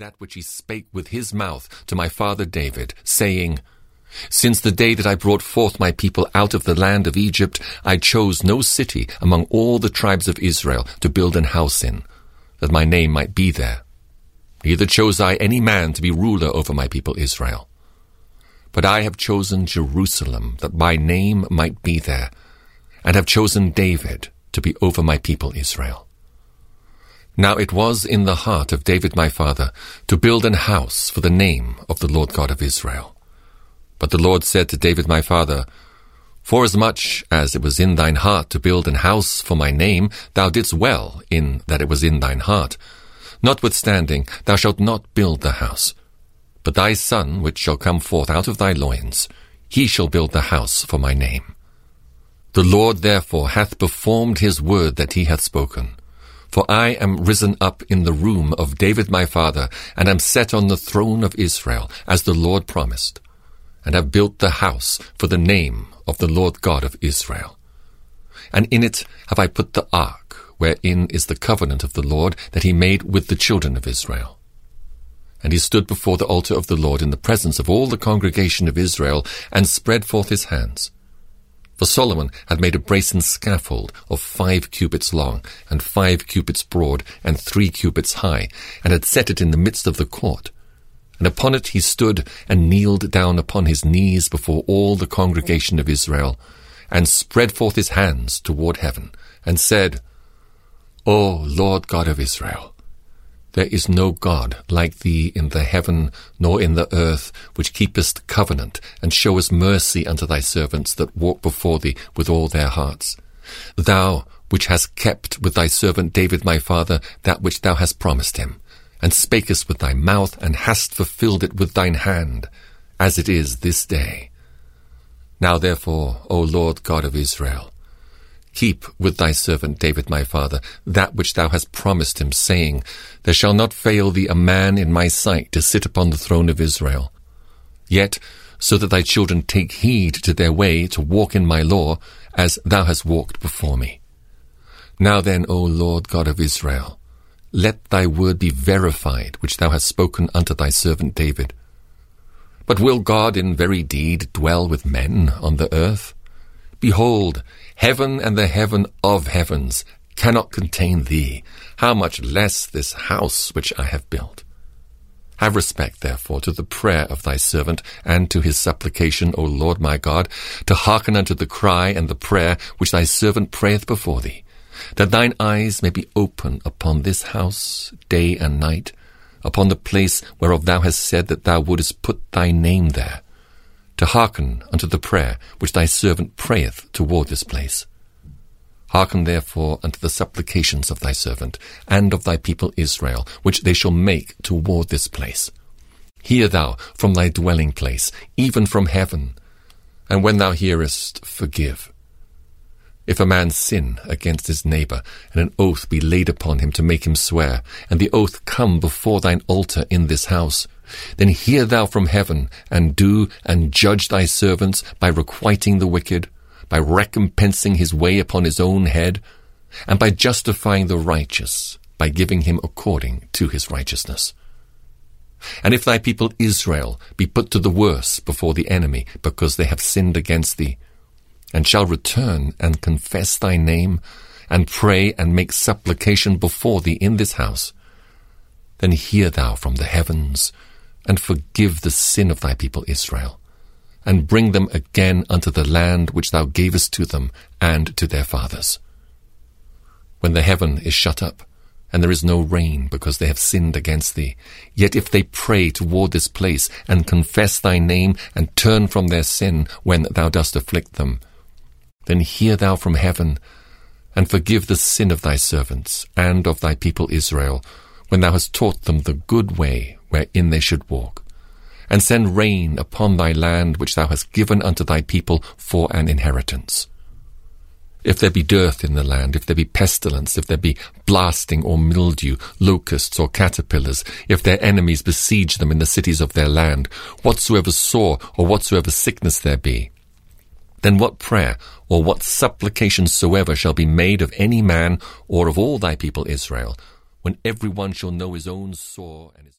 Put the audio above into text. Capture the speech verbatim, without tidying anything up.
that which he spake with his mouth to my father David, saying, Since the day that I brought forth my people out of the land of Egypt, I chose no city among all the tribes of Israel to build an house in, that my name might be there. Neither chose I any man to be ruler over my people Israel. But I have chosen Jerusalem, that my name might be there, and have chosen David to be over my people Israel. Now it was in the heart of David my father to build an house for the name of the Lord God of Israel. But the Lord said to David my father, Forasmuch as it was in thine heart to build an house for my name, thou didst well in that it was in thine heart. Notwithstanding, thou shalt not build the house. But thy son, which shall come forth out of thy loins, he shall build the house for my name. The Lord therefore hath performed his word that he hath spoken. For I am risen up in the room of David my father, and am set on the throne of Israel, as the Lord promised, and have built the house for the name of the Lord God of Israel. And in it have I put the ark, wherein is the covenant of the Lord that he made with the children of Israel. And he stood before the altar of the Lord in the presence of all the congregation of Israel, and spread forth his hands. For Solomon had made a brasen scaffold of five cubits long, and five cubits broad, and three cubits high, and had set it in the midst of the court. And upon it he stood, and kneeled down upon his knees before all the congregation of Israel, and spread forth his hands toward heaven, and said, O Lord God of Israel, there is no God like thee in the heaven nor in the earth, which keepest covenant, and showest mercy unto thy servants that walk before thee with all their hearts. Thou, which hast kept with thy servant David my father that which thou hast promised him, and spakest with thy mouth, and hast fulfilled it with thine hand, as it is this day. Now therefore, O Lord God of Israel, keep with thy servant David my father that which thou hast promised him, saying, There shall not fail thee a man in my sight to sit upon the throne of Israel. Yet, so that thy children take heed to their way to walk in my law, as thou hast walked before me. Now then, O Lord God of Israel, let thy word be verified, which thou hast spoken unto thy servant David. But will God in very deed dwell with men on the earth? Behold, heaven and the heaven of heavens cannot contain thee, how much less this house which I have built. Have respect, therefore, to the prayer of thy servant, and to his supplication, O Lord my God, to hearken unto the cry and the prayer which thy servant prayeth before thee, that thine eyes may be open upon this house day and night, upon the place whereof thou hast said that thou wouldest put thy name there, to hearken unto the prayer which thy servant prayeth toward this place. Hearken therefore unto the supplications of thy servant, and of thy people Israel, which they shall make toward this place. Hear thou from thy dwelling place, even from heaven, and when thou hearest, forgive. If a man sin against his neighbour, and an oath be laid upon him to make him swear, and the oath come before thine altar in this house, then hear thou from heaven, and do and judge thy servants by requiting the wicked, by recompensing his way upon his own head, and by justifying the righteous, by giving him according to his righteousness. And if thy people Israel be put to the worse before the enemy, because they have sinned against thee, and shall return and confess thy name, and pray and make supplication before thee in this house, then hear thou from the heavens, and forgive the sin of thy people Israel, and bring them again unto the land which thou gavest to them and to their fathers. When the heaven is shut up, and there is no rain, because they have sinned against thee, yet if they pray toward this place, and confess thy name, and turn from their sin when thou dost afflict them, then hear thou from heaven, and forgive the sin of thy servants, and of thy people Israel, when thou hast taught them the good way wherein they should walk, and send rain upon thy land which thou hast given unto thy people for an inheritance. If there be dearth in the land, if there be pestilence, if there be blasting or mildew, locusts or caterpillars, if their enemies besiege them in the cities of their land, whatsoever sore or whatsoever sickness there be, then what prayer or what supplication soever shall be made of any man or of all thy people Israel, when every one shall know his own sore and his